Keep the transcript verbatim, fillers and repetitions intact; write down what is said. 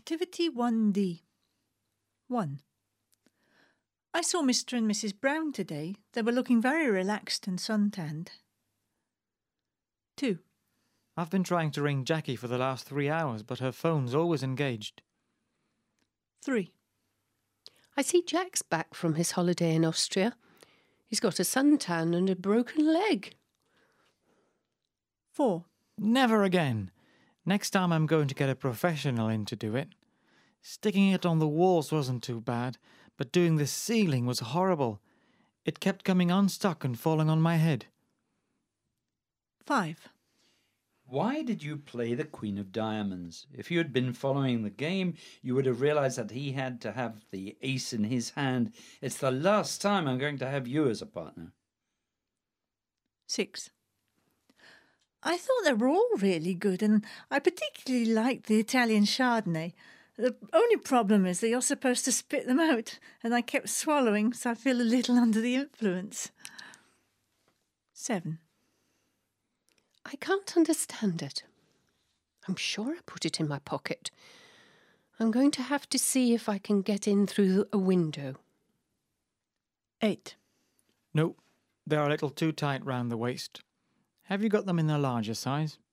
Activity one D. one. I saw Mister and Missus Brown today. They were looking very relaxed and suntanned. two. I've been trying to ring Jackie for the last three hours, but her phone's always engaged. three. I see Jack's back from his holiday in Austria. He's got a suntan and a broken leg. four. Never again. Next time I'm going to get a professional in to do it. Sticking it on the walls wasn't too bad, but doing the ceiling was horrible. It kept coming unstuck and falling on my head. five. Why did you play the Queen of Diamonds? If you had been following the game, you would have realised that he had to have the ace in his hand. It's the last time I'm going to have you as a partner. six. I thought they were all really good, and I particularly liked the Italian Chardonnay. The only problem is that you're supposed to spit them out, and I kept swallowing, so I feel a little under the influence. seven. I can't understand it. I'm sure I put it in my pocket. I'm going to have to see if I can get in through a window. eight. No, they're a little too tight round the waist. Have you got them in a larger size?